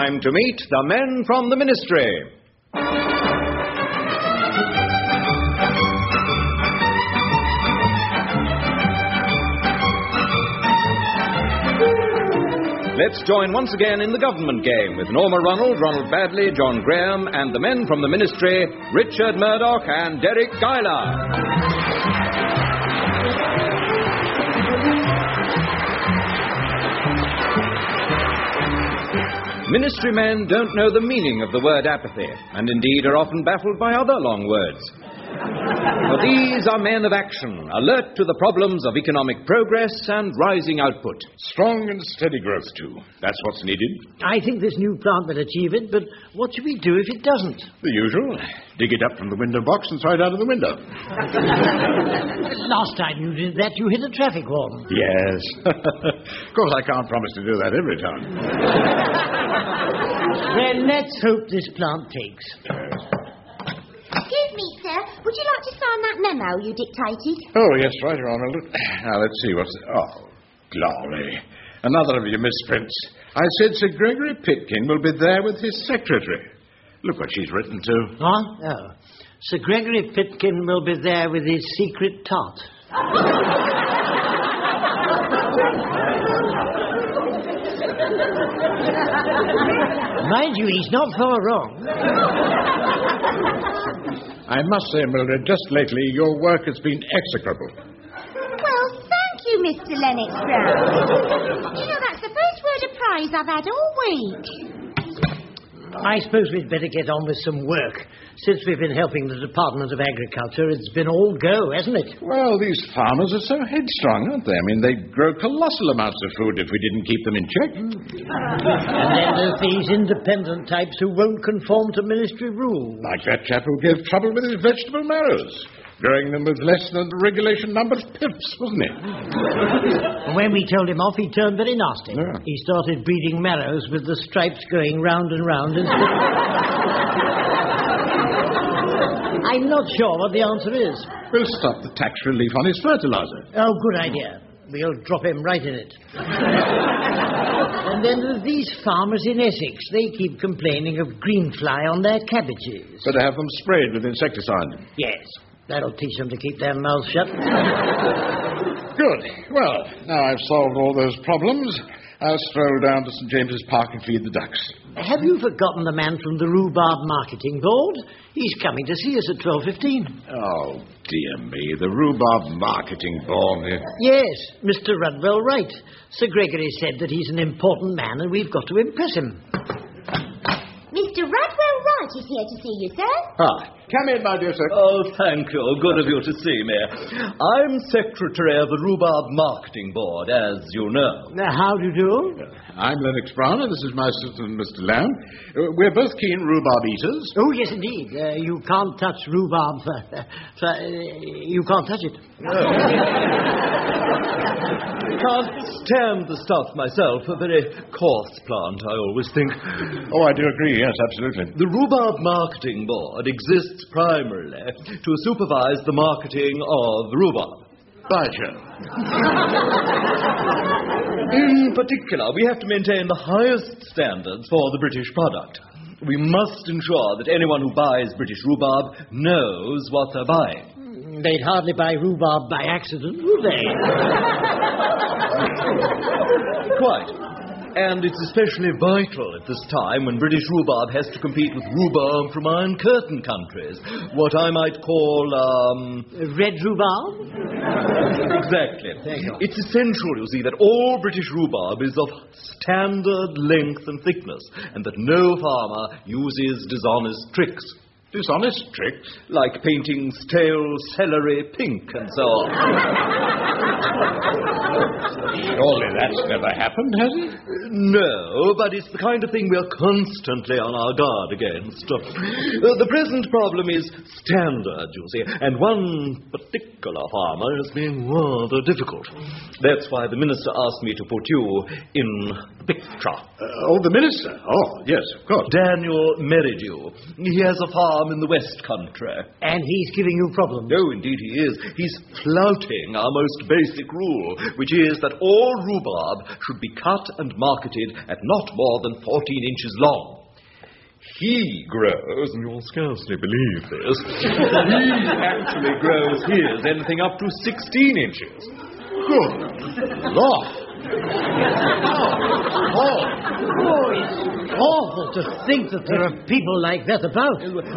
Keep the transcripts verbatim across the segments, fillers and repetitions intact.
time to meet the men from the Ministry. Let's join once again in the government game with Norma Ronald, Ronald Badley, John Graham, and the men from the Ministry, Richard Murdoch and Derek Guyler. Ministry men don't know the meaning of the word apathy, and indeed are often baffled by other long words. For these are men of action, alert to the problems of economic progress and rising output. Strong and steady growth, too. That's what's needed. I think this new plant will achieve it, but what should we do if it doesn't? The usual. Dig it up from the window box and throw it out of the window. Last time you did that, you hit a traffic warden. Yes. Of course, I can't promise to do that every time. Well, let's hope this plant takes. Excuse me, sir. Would you like to sign that memo you dictated? Oh, yes, right, Your Honour. Now, let's see what's... Oh, glory. Another of your misprints. I said Sir Gregory Pitkin will be there with his secretary. Look what she's written to. Huh? Oh. Sir Gregory Pitkin will be there with his secret tart. Mind you, he's not far wrong. I must say, Mildred, just lately your work has been execrable. Well, thank you, Mister Lennox Brown. You know, that's the first word of praise I've had all week. I suppose we'd better get on with some work. Since we've been helping the Department of Agriculture, it's been all go, hasn't it? Well, these farmers are so headstrong, aren't they? I mean, they'd grow colossal amounts of food if we didn't keep them in check. And then there's these independent types who won't conform to ministry rules. Like that chap who gave trouble with his vegetable marrows. Growing them with less than the regulation number of pips, wasn't he? And when we told him off, he turned very nasty. Yeah. He started breeding marrows with the stripes going round and round instead. I'm not sure what the answer is. We'll stop the tax relief on his fertilizer. Oh, good idea. We'll drop him right in it. And then there's these farmers in Essex. They keep complaining of greenfly on their cabbages. Better have them sprayed with insecticide. Yes. That'll teach them to keep their mouths shut. Good. Well, now I've solved all those problems, I'll stroll down to St James's Park and feed the ducks. Have you forgotten the man from the Rhubarb Marketing Board? He's coming to see us at twelve fifteen. Oh, dear me, the Rhubarb Marketing Board. Yes, Mister Rudwell Wright. Sir Gregory said that he's an important man and we've got to impress him. Mister Rudwell Wright is here to see you, sir. Ah, come in, my dear sir. Oh, thank you. Good of you to see me. I'm secretary of the Rhubarb Marketing Board, as you know. Now, how do you do? I'm Lennox Brown, and this is my assistant, Mister Lamb. Uh, we're both keen rhubarb eaters. Oh, yes, indeed. Uh, you can't touch rhubarb. Uh, uh, you can't touch it. I can't stand the stuff myself. A very coarse plant, I always think. Oh, I do agree, yes, absolutely. The Rhubarb Marketing Board exists primarily to supervise the marketing of rhubarb. By Jove. In particular, we have to maintain the highest standards for the British product. We must ensure that anyone who buys British rhubarb knows what they're buying. They'd hardly buy rhubarb by accident, would they? Quite. And it's especially vital at this time when British rhubarb has to compete with rhubarb from Iron Curtain countries. What I might call, um... red rhubarb? Exactly. It's essential, you see, that all British rhubarb is of standard length and thickness, and that no farmer uses dishonest tricks. Dishonest tricks? Like painting stale celery pink and so on. Surely that's never happened, has it? No, but it's the kind of thing we're constantly on our guard against. Uh, the present problem is standard, you see, and one particular farmer is being rather difficult. That's why the minister asked me to put you in the picture. Uh, oh, the minister? Oh, yes, of course. Daniel Merridew. He has a farm farm in the West Country. And he's giving you problems? Oh, indeed he is. He's flouting our most basic rule, which is that all rhubarb should be cut and marketed at not more than fourteen inches long. He grows, and you'll scarcely believe this, he actually grows his anything up to sixteen inches. Good Lord. Oh, oh, it's awful to think that there are people like that about.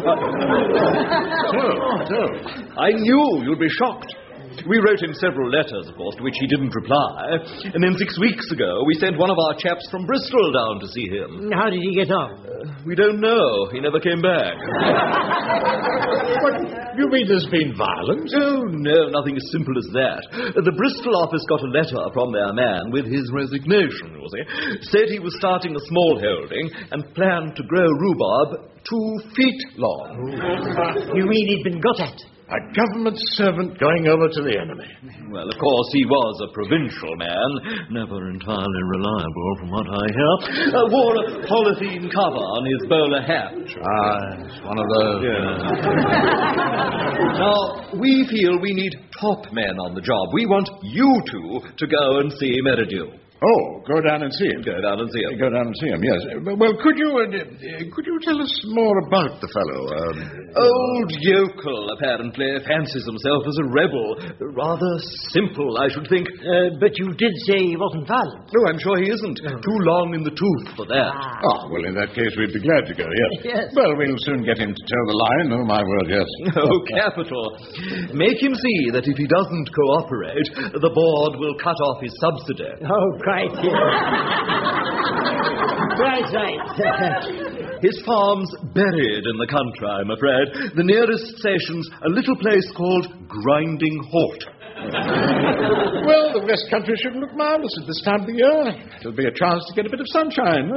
Don't, don't. I knew you'd be shocked. We wrote him several letters, of course, to which he didn't reply. And then six weeks ago, we sent one of our chaps from Bristol down to see him. How did he get on? Uh, we don't know. He never came back. What? You mean there's been violence? Oh, no, nothing as simple as that. Uh, the Bristol office got a letter from their man with his resignation, you see. Said he was starting a small holding and planned to grow rhubarb two feet long. You mean he'd been got at? A government servant going over to the enemy. Well, of course, he was a provincial man, never entirely reliable from what I hear. Uh, wore a polythene cover on his bowler hat. Ah, it's one of those. Yeah. Now, we feel we need top men on the job. We want you two to go and see Merridew. Oh, go down and see him. Go down and see him. Go down and see him, yes. Well, could you uh, could you tell us more about the fellow? Um, Old yokel, apparently, fancies himself as a rebel. Rather simple, I should think. Uh, but you did say he wasn't violent. No, I'm sure he isn't. Too long in the tooth for that. Ah. Oh, well, in that case, we'd be glad to go, yes. Yes. Well, we'll soon get him to toe the line. Oh, my word, yes. Oh, capital. Make him see that if he doesn't cooperate, the board will cut off his subsidy. Oh, crikey. Right, right. His farm's buried in the country, I'm afraid. The nearest station's a little place called Grinding Hort. Well, the West Country should look marvellous at this time of the year. It'll be a chance to get a bit of sunshine.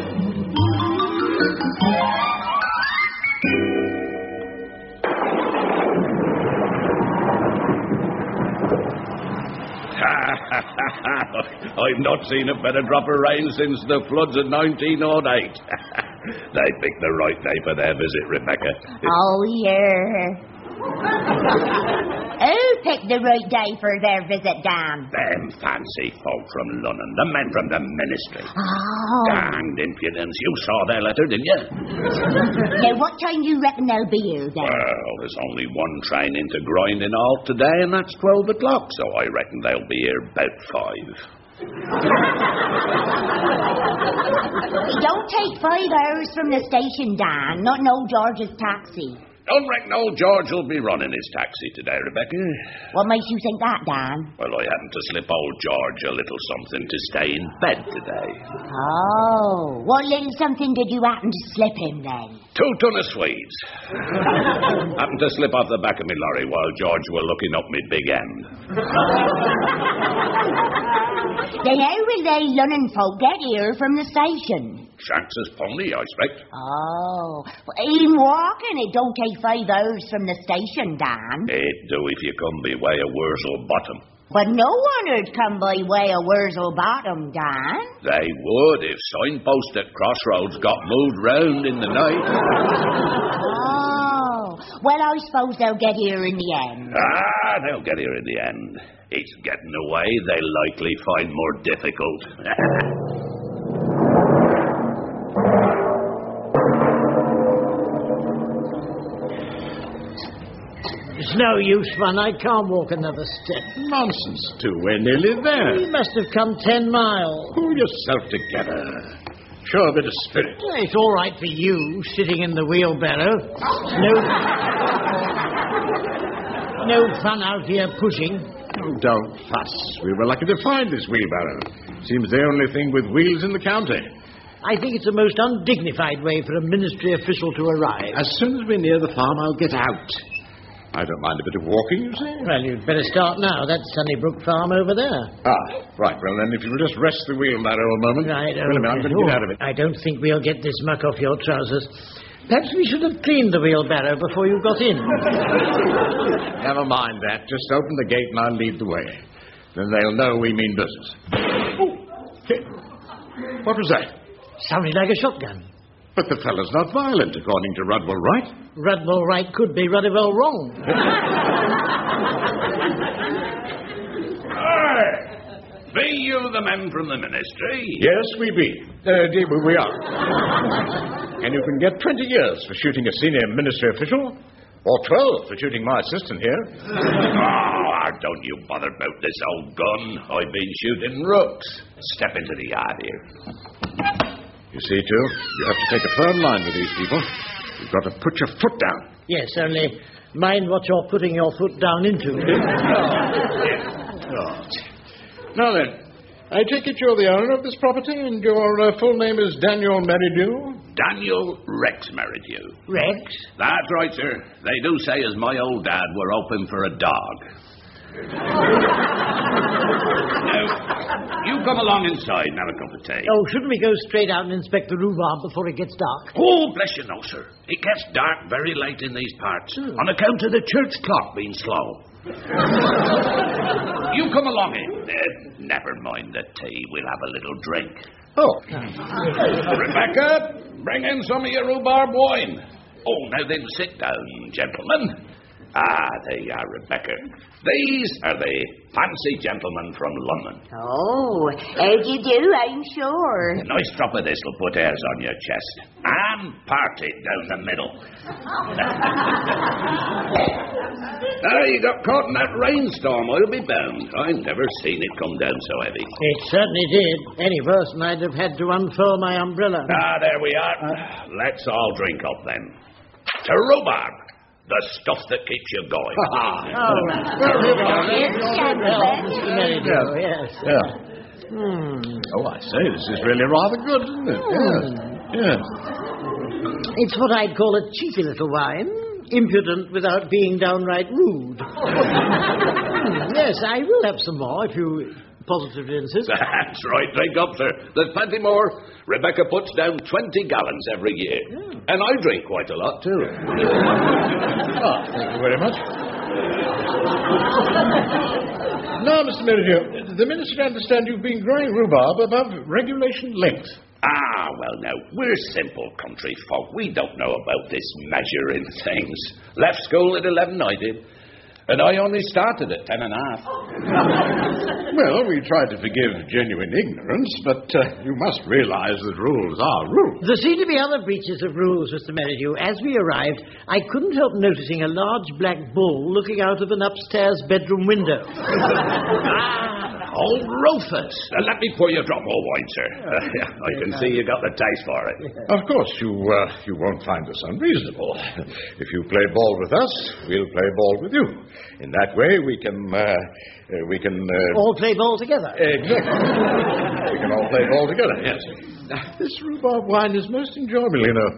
I've not seen a better drop of rain since the floods of nineteen oh eight. They picked the right day for their visit, Rebecca. Oh, yeah. Who picked the right day for their visit, Dan? Them fancy folk from London, the men from the ministry. Oh. Danged impudence. You saw their letter, didn't you? Now, what time do you reckon they'll be here, then? Well, there's only one train into Grinding Halt today, and that's twelve o'clock, so I reckon they'll be here about five. It don't take five hours from the station, Dan. Not no George's taxi. Don't reckon old George will be running his taxi today, Rebecca. What makes you think that, Dan? Well, I happened to slip old George a little something to stay in bed today. Oh, what little something did you happen to slip him, then? Two ton of Swedes. Happened to slip off the back of me lorry while George were looking up me big end. Then how will they Lunnon folk get here from the station? Shanks's pony, I expect. Oh, well, even walking, it don't take five hours from the station, Dan. It do if you come by way of Wurzel Bottom. But no one would come by way of Wurzel Bottom, Dan. They would if signposts at crossroads got moved round in the night. Oh, well, I suppose they'll get here in the end. Ah, they'll get here in the end. It's getting away they'll likely find more difficult. It's no use, Fun. I can't walk another step. Nonsense, too. We're nearly there. You must have come ten miles. Pull yourself together. Show a bit of spirit. Well, it's all right for you, sitting in the wheelbarrow. No... no fun out here pushing. Oh, don't fuss. We were lucky to find this wheelbarrow. Seems the only thing with wheels in the county. I think it's the most undignified way for a ministry official to arrive. As soon as we're near the farm, I'll get out. I don't mind a bit of walking, you say? Well, you'd better start now. That's Sunnybrook Farm over there. Ah, right. Well, then, if you'll just rest the wheelbarrow a moment. Right, Wait a minute, I'm going to get out of it. I don't think we'll get this muck off your trousers. Perhaps we should have cleaned the wheelbarrow before you got in. Never mind that. Just open the gate and I'll lead the way. Then they'll know we mean business. Oh, hey. What was that? Sounded like a shotgun. But the fellow's not violent, according to Rudwell Wright. Rudwell Wright could be Rudwell wrong. Aye. Be you the men from the ministry? Yes, we be. Uh, dear, we are. And you can get twenty years for shooting a senior ministry official, or twelve for shooting my assistant here. Oh, don't you bother about this old gun. I've been shooting rooks. Step into the yard here. You see, too, you have to take a firm line with these people. You've got to put your foot down. Yes, only mind what you're putting your foot down into. Oh. Now then, I take it you're the owner of this property, and your uh, full name is Daniel Merridew? Daniel Rex Merridew. Rex? That's right, sir. They do say as my old dad were hoping for a dog. Now, you come along inside and have a cup of tea. Oh, shouldn't we go straight out and inspect the rhubarb before it gets dark? Oh, bless you, no, sir. It gets dark very late in these parts Hmm. on account of the church clock being slow. You come along in. Uh, never mind the tea. We'll have a little drink. Oh. Rebecca, bring in some of your rhubarb wine. Oh, now then, sit down, gentlemen. Ah, there you are, Rebecca. These are the fancy gentlemen from London. Oh, how do you do, I'm sure. A nice drop of this will put airs on your chest. And part it down the middle. Ah, you got caught in that rainstorm, I'll be bound. I've never seen it come down so heavy. It certainly did. Any worse than I'd have had to unfurl my umbrella. Ah, there we are. Let's all drink up then. To rhubarb. The stuff that keeps you going. Oh, yes. Yeah. Hmm. Oh, I say, this is really rather good, isn't it? Yes. Yes. It's what I'd call a cheeky little wine. Impudent without being downright rude. Hmm, yes, I will have some more if you positively insist. That's right. Drink up, sir. There's plenty more. Rebecca puts down twenty gallons every year. Yeah. And I drink quite a lot, too. Oh, thank you very much. Now, Mister Merridew, the minister understands you've been growing rhubarb above regulation length. Ah, well, now, we're simple country folk. We don't know about this measuring things. Left school at eleven, I did. And I only started at ten and a half. Well, we try to forgive genuine ignorance, but uh, you must realize that rules are rules. There seem to be other breaches of rules, Mister Merridew. As we arrived, I couldn't help noticing a large black bull looking out of an upstairs bedroom window. Ah, old Rufus. Uh, let me pour you a drop more wine, sir. Uh, I can see you got the taste for it. Of course, you uh, you won't find us unreasonable. If you play ball with us, we'll play ball with you. In that way, we can uh, uh, we can uh, All play ball together. exactly. We can all play ball together. Yes. This rhubarb wine is most enjoyable, you know.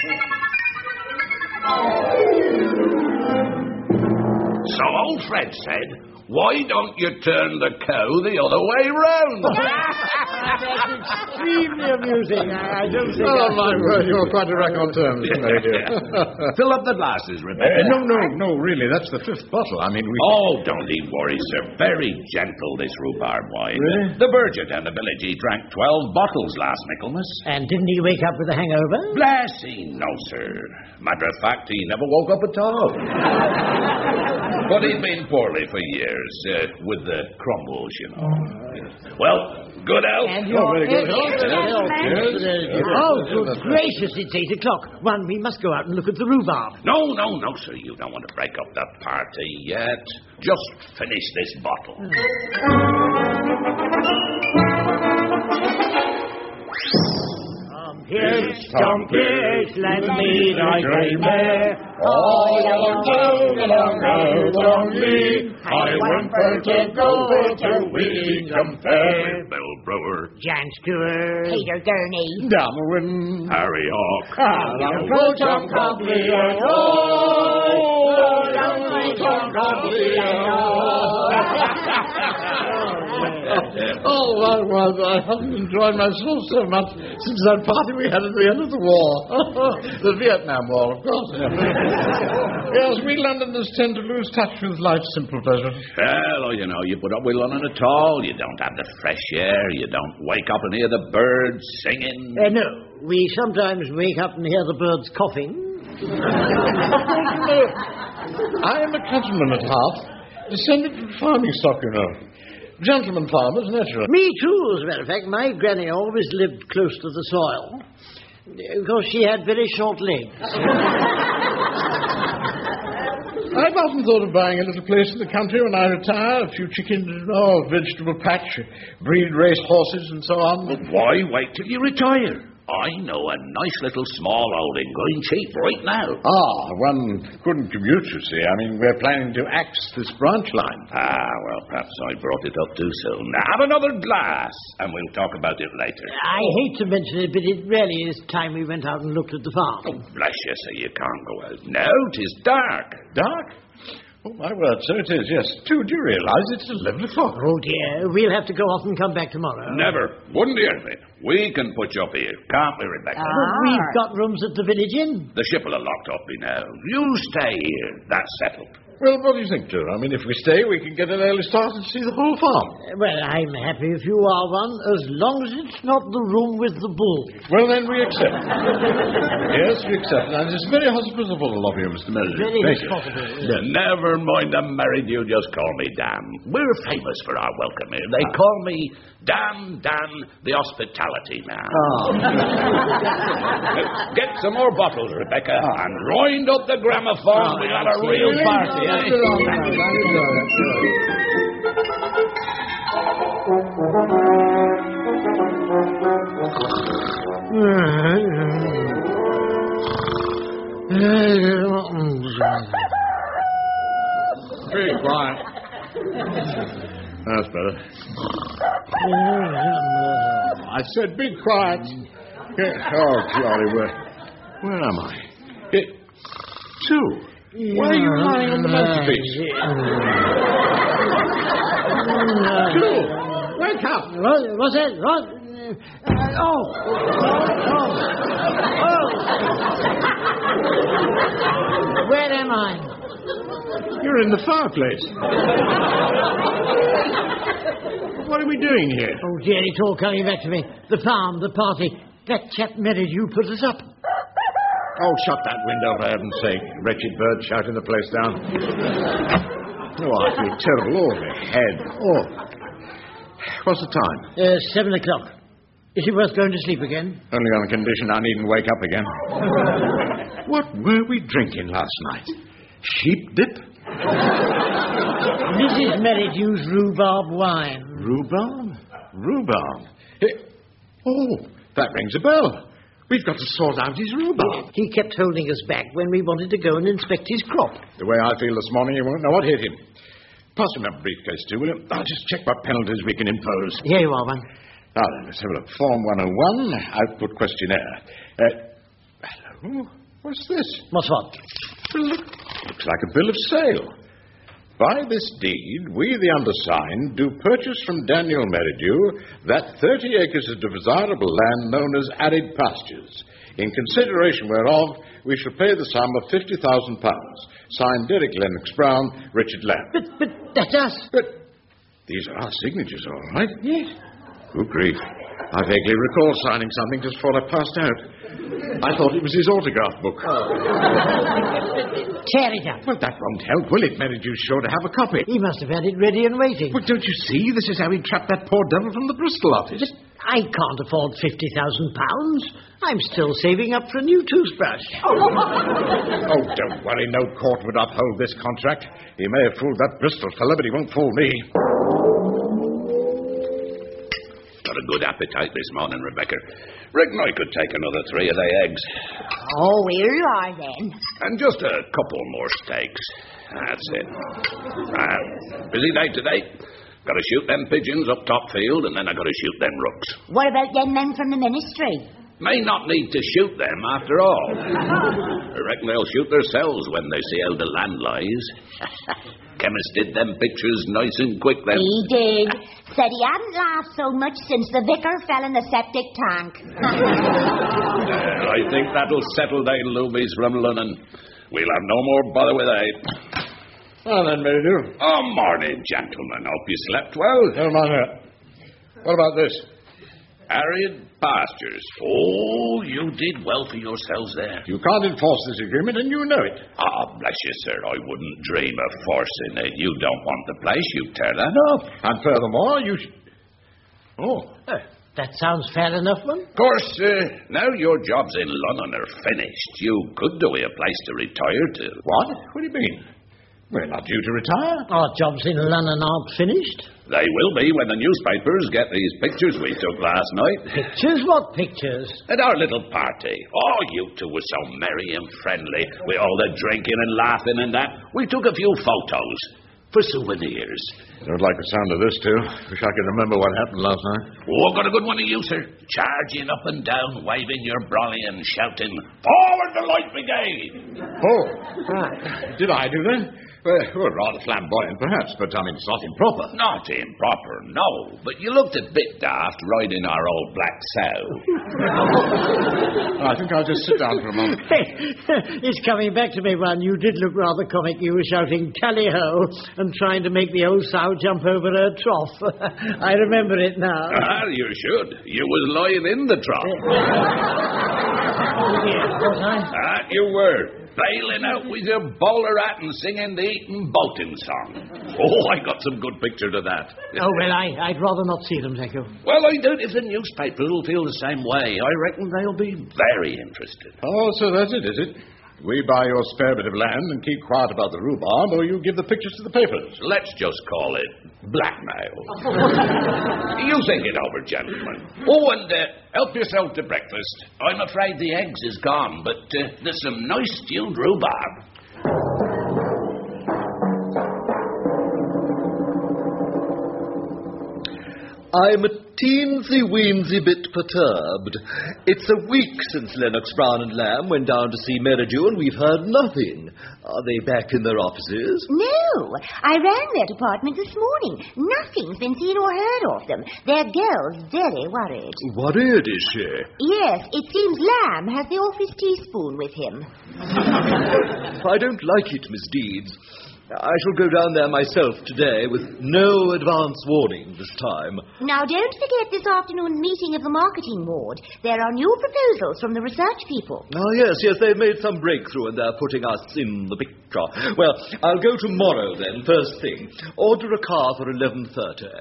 So old Fred said, why don't you turn the cow the other way round? That's extremely amusing. I, I don't think... Oh, I- my word, you're quite a wreck on terms, Merridew. Fill up the glasses, Uh, Rebecca. no, no, no, really, that's the fifth bottle. I mean, we... Oh, don't ye worry, sir. Very gentle, this rhubarb wine. Really? The Burgess down the village, he drank twelve bottles last Michaelmas. And didn't he wake up with a hangover? Bless he, no, sir. Matter of fact, he never woke up at all. But he'd been poorly for years, uh, with the crumbles, you know. Well, good health. And Oh, very good. Yes, Yes, yes, yes. yes. Oh, good gracious, it's eight o'clock. One, we must go out and look at the rhubarb. No, no, no, sir. You don't want to break up the party yet. Just finish this bottle. Here's Tom Pierce, let me thy great mare. All along the long road only, I went for to go for to we compare. Bill Brewer, Jan Stewart, Peter Gurney. Darwin. Harry Hawk. Along go Tom Copley and oh, along go Tom Copley and Oh, my word, I haven't enjoyed myself so much since that party we had at the end of the war. The Vietnam War, of course. Yes, we Londoners tend to lose touch with life's simple pleasures. Well, you know, you put up with London at all. You don't have the fresh air. You don't wake up and hear the birds singing. Uh, no, We sometimes wake up and hear the birds coughing. I am a countryman at heart, descended from farming stock, you know. Gentlemen farmers, naturally. Me too, as a matter of fact. My granny always lived close to the soil. Of course, she had very short legs. I've often thought of buying a little place in the country when I retire, a few chickens, oh, a vegetable patch, breed race horses and so on. But why wait till you retire? I know a nice little small holding going cheap right now. Ah, one couldn't commute, you see. I mean, we're planning to axe this branch line. Ah, well, perhaps I brought it up too soon. Now, have another glass, and we'll talk about it later. I hate to mention it, but it really is time we went out and looked at the farm. Oh, bless you, sir, you can't go out now. 'Tis dark. Dark? Oh, my word, so it is, yes. Too, do you realise it's eleven o'clock? Oh, dear. We'll have to go off and come back tomorrow. Never. Wouldn't hear me. We can put you up here, can't we, Rebecca? Ah. But we've got rooms at the village inn. The ship will have locked up me now. You stay here. That's settled. Well, what do you think, Joe? I mean, if we stay, we can get an early start and see the whole farm. Uh, well, I'm happy if you are one, as long as it's not the room with the bull. Well, then we accept. Yes, we accept. And it's very hospitable of you, Mister Merridew. Very Thank you. hospitable. Yeah, never mind I'm married, you just call me Dan. We're famous for our welcome here. They call me Dan, Dan, the hospitality man. Oh. Now, get some more bottles, Rebecca, and wind up the gramophone. We got a real party, eh? Very quiet. That's better. I said be quiet. Oh, Charlie, where, where am I? It, two. Why are you lying on the mantelpiece? Two, wake up. What, what's that? What? Uh, oh. Oh. Oh. Where am I? You're in the fireplace. What are we doing here? Oh, dear, it's all coming back to me. The farm, the party. That chap Merridew put us up. Oh, shut that window, for heaven's sake. Wretched bird shouting the place down. Oh, I feel terrible all my head. Oh. What's the time? Uh, seven o'clock. Is it worth going to sleep again? Only on condition I needn't wake up again. What were we drinking last night? Sheep dip? Missus Merridew's rhubarb wine. Rhubarb? Rhubarb? Eh, Oh, that rings a bell. We've got to sort out his rhubarb. He kept holding us back when we wanted to go and inspect his crop. The way I feel this morning, you won't know what hit him. Pass him that briefcase, too, will you? I'll just check what penalties we can impose. Here you are, one. Now then, let's have a look. Form one oh one, output questionnaire. Uh, hello? What's this? What's what? Well, look, looks like a bill of sale. By this deed, we, the undersigned, do purchase from Daniel Merridew that thirty acres of desirable land known as arid pastures. In consideration whereof, we shall pay the sum of fifty thousand pounds. Signed, Derek Lennox Brown, Richard Lamb. But, but that's us. But these are our signatures, all right? Yes. Good grief. I vaguely recall signing something just before I passed out. I thought it was his autograph book. Tear it up. Well, that won't help, will it? Merridew's sure to have a copy. He must have had it ready and waiting. Well, don't you see? This is how he trapped that poor devil from the Bristol office. But I can't afford fifty thousand pounds. I'm still saving up for a new toothbrush. Oh, don't worry. No court would uphold this contract. He may have fooled that Bristol fellow, but he won't fool me. Got a good appetite this morning, Rebecca. Reckon I could take another three of the eggs. Oh, here you are, then. And just a couple more steaks. That's it. Uh, busy day today. Got to shoot them pigeons up top field, and then I got to shoot them rooks. What about them men from the ministry? May not need to shoot them after all. I reckon they'll shoot themselves when they see how the land lies. Chemist did them pictures nice and quick then. He did. Said he hadn't laughed so much since the vicar fell in the septic tank. Well, I think that'll settle down Loomies from Lunnon. We'll have no more bother with that. Well, then, Merridew. Oh, morning, gentlemen. Hope you slept well. No matter. What about this? Arid pastures. Oh, you did well for yourselves there. You can't enforce this agreement, and you know it. Ah, bless you, sir. I wouldn't dream of forcing it. You don't want the place. You tear that up. And furthermore, you... Sh- oh. Uh, that sounds fair enough, man. Of course, uh, now your jobs in London are finished, you could do a place to retire to. What? What do you mean? We're not due to retire. Our jobs in London aren't finished. They will be when the newspapers get these pictures we took last night. Pictures? What pictures? At our little party. Oh, you two were so merry and friendly, with all the drinking and laughing and that. We took a few photos for souvenirs. Don't like the sound of this, too. Wish I could remember what happened last night. Oh, I've got a good one of you, sir. Charging up and down, waving your brolly and shouting, "Forward the Light Brigade!" Oh, right. Did I do that? Well, well, rather flamboyant, perhaps, but, I mean, it's not improper. Not improper, no. But you looked a bit daft riding our old black sow. I think I'll just sit down for a moment. It's coming back to me, Ron. You did look rather comic. You were shouting tally-ho and trying to make the old sow jump over her trough. I remember it now. Ah, you should. You was lying in the trough. Oh, yes, was I? Ah, you were. Bailing out with your bowler hat and singing the Eton boating song. Oh, I got some good pictures of that. Oh, well, I, I'd rather not see them, thank you. Well, I doubt if the newspaper will feel the same way. I reckon they'll be very interested. Oh, so that's it, is it? We buy your spare bit of land and keep quiet about the rhubarb, or you give the pictures to the papers. Let's just call it blackmail. You think it over, gentlemen. Oh, and uh, help yourself to breakfast. I'm afraid the eggs is gone, but uh, there's some nice stewed rhubarb. I'm a teensy-weensy bit perturbed. It's a week since Lennox, Brown and Lamb went down to see Merridew, and we've heard nothing. Are they back in their offices? No. I rang their department this morning. Nothing's been seen or heard of them. Their girl's very worried. Worried, is she? Yes, it seems Lamb has the office teaspoon with him. I don't like it, Miss Deeds. I shall go down there myself today with no advance warning this time. Now, don't forget this afternoon's meeting of the marketing board. There are new proposals from the research people. Oh, yes, yes, they've made some breakthrough and they're putting us in the picture. Well, I'll go tomorrow then, first thing. Order a car for eleven thirty.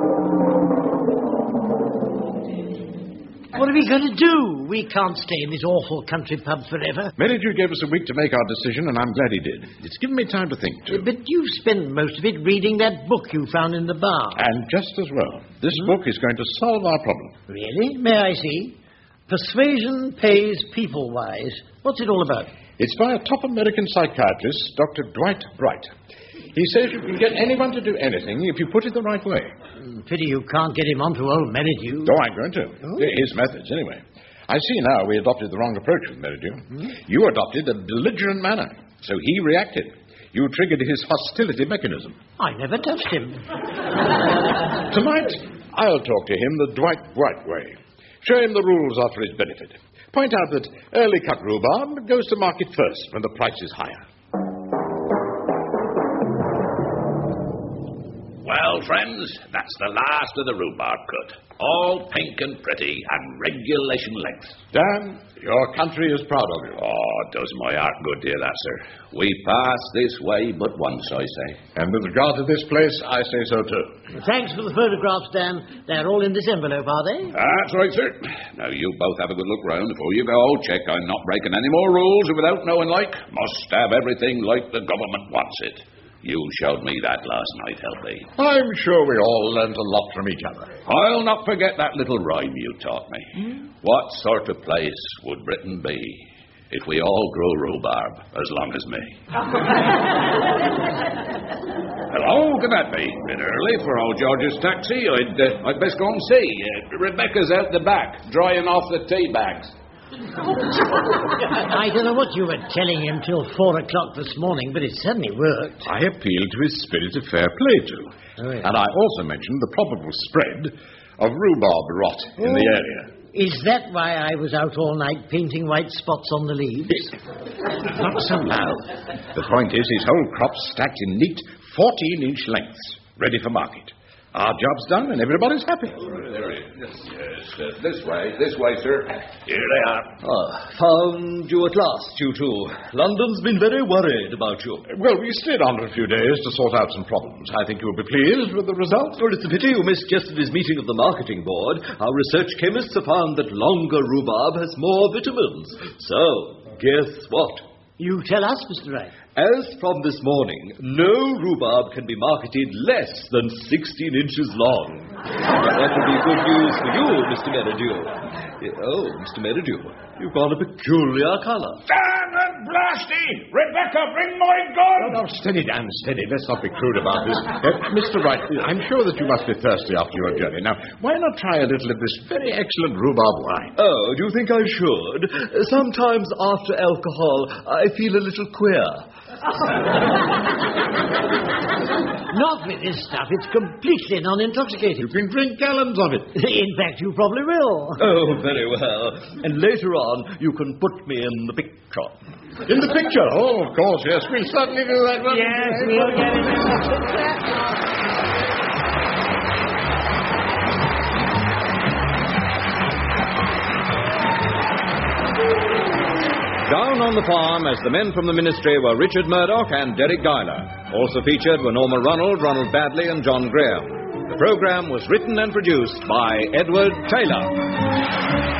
What are we going to do? We can't stay in this awful country pub forever. Merridew gave us a week to make our decision, and I'm glad he did. It's given me time to think, too. But you spent most of it reading that book you found in the bar. And just as well. This hmm? book is going to solve our problem. Really? May I see? Persuasion Pays People-Wise. What's it all about? It's by a top American psychiatrist, Doctor Dwight Bright. He says you can get anyone to do anything if you put it the right way. Pity you can't get him onto old Merridew. No, I'm going to. Oh. His methods, anyway. I see now we adopted the wrong approach with Merridew. Hmm? You adopted a belligerent manner, so he reacted. You triggered his hostility mechanism. I never touched him. Tonight, I'll talk to him the Dwight Bright way. Show him the rules are for his benefit. Point out that early cut rhubarb goes to market first when the price is higher. Well, friends, that's the last of the rhubarb cut. All pink and pretty and regulation length. Dan, your country is proud of you. Oh, it does my heart good to hear that, sir. We pass this way but once, I say. And with regard to this place, I say so too. Thanks for the photographs, Dan. They're all in this envelope, are they? That's right, sir. Now, you both have a good look round before you go. Check I'm not breaking any more rules without knowing like. Must have everything like the government wants it. You showed me that last night, L B. I'm sure we all learned a lot from each other. I'll not forget that little rhyme you taught me. Hmm? What sort of place would Britain be if we all grew rhubarb as long as me? Hello, can that be? Bit early for old George's taxi. I'd, uh, I'd best go and see. Uh, Rebecca's out the back, drying off the tea bags. I don't know what you were telling him till four o'clock this morning, but it certainly worked. I appealed to his spirit of fair play, too. Oh, yeah. And I also mentioned the probable spread of rhubarb rot oh. in the area. Is that why I was out all night painting white spots on the leaves? Not so loud. The point is his whole crop's stacked in neat fourteen-inch lengths, ready for market. our job's done and everybody's happy. There he is. Yes, yes. Uh, this way, this way, sir. Here they are. Ah, found you at last, you two. London's been very worried about you. Well, we stayed on for a few days to sort out some problems. I think you'll be pleased with the result. Well, it's a pity you missed yesterday's meeting of the marketing board. Our research chemists have found that longer rhubarb has more vitamins. So, guess what? You tell us, Mister Wright. As from this morning, no rhubarb can be marketed less than sixteen inches long. That will be good news for you, Mister Merridew. Oh, Mister Merridew, you've got a peculiar colour. Dan and Blasty! Rebecca, bring my gun! No, no, steady, Dan, steady. Let's not be crude about this. Uh, Mister Wright, I'm sure that you must be thirsty after your journey. Now, why not try a little of this very excellent rhubarb wine? Oh, do you think I should? Sometimes after alcohol, I feel a little queer. Not with this stuff. It's completely non-intoxicating. You can drink gallons of it. In fact, you probably will. Oh, very well. And later on, you can put me in the picture. In the picture? Oh, of course, yes. We'll certainly do that. Yes, we'll get it in the picture. Down on the farm, as the men from the ministry were Richard Murdoch and Derek Guyler. Also featured were Norma Ronald, Ronald Badley, and John Graham. The program was written and produced by Edward Taylor.